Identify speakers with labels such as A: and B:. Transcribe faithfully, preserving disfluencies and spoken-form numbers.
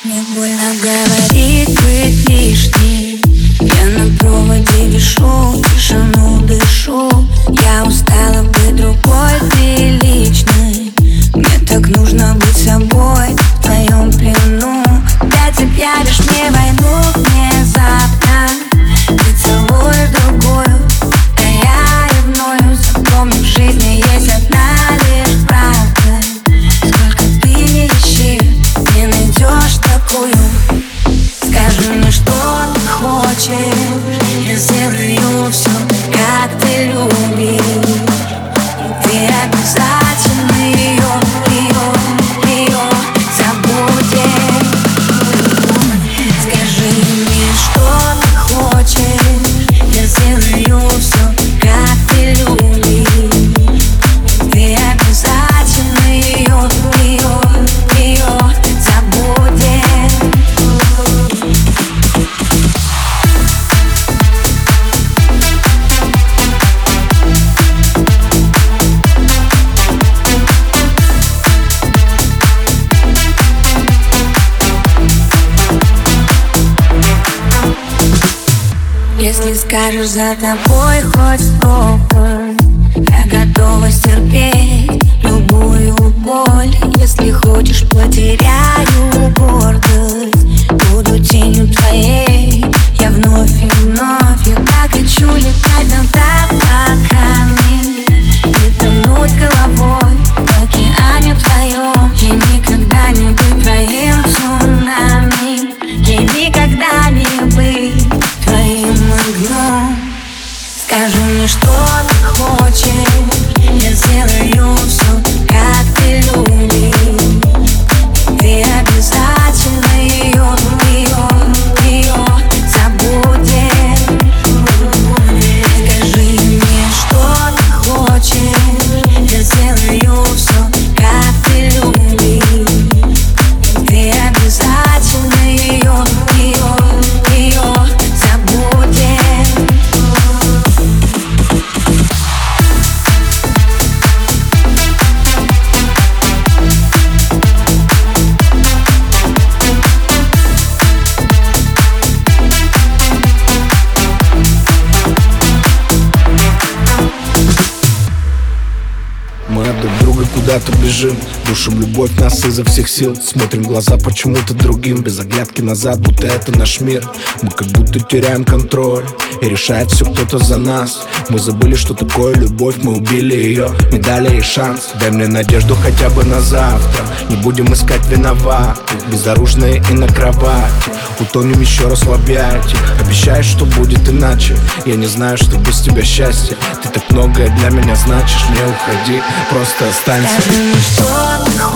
A: Мне больно говорить, быть лишней. Я на проводе вишу, тишину дышу. Я устала быть другой, приличной. Мне так нужно быть собой в твоем плену. Опять объявишь мне войну внезапно. Ты целуешь другую, а я ревную. Запомни, в жизни есть одна лишь правда. Сколько ты не ищи, не найдешь такую. Скажи мне, что ты хочешь, я сделаю все, как ты любишь. И ты обязательно ее, ее, ее забудешь. Скажи мне, что ты хочешь, я сделаю все, как ты любишь. И ты обязательно ее, ее, ее забудешь. Если скажешь, за тобой хоть столько, я готова стерпеть любую боль. Если хочешь, потеряю гордость, буду тенью твоей. Я вновь и вновь, я так хочу летать над облаками и тонуть головой в океане твоем. Я никогда не быть твоим цунами, я никогда не быть твоим огнем. Скажи мне, что ты хочешь, я сделаю все, как ты любишь. Ты обязательно ее, ее, ее забудешь. Скажи мне, что ты хочешь, я сделаю все, как ты любишь. Ты обязательно ее, ее, ее забудешь.
B: Мы от друг друга куда-то бежим, душим любовь нас изо всех сил. Смотрим в глаза почему-то другим, без оглядки назад, будто это наш мир. Мы как будто теряем контроль, и решает все кто-то за нас. Мы забыли, что такое любовь, мы убили ее, не дали ей шанс. Дай мне надежду хотя бы на завтра, не будем искать виноватых, безоружные и на кровати. Утонем еще раз в объятиях, обещаешь, что будет иначе. Я не знаю, что без тебя счастье. Ты так многое для меня значишь, не уходи, просто останься.
A: Скажи мне, что ты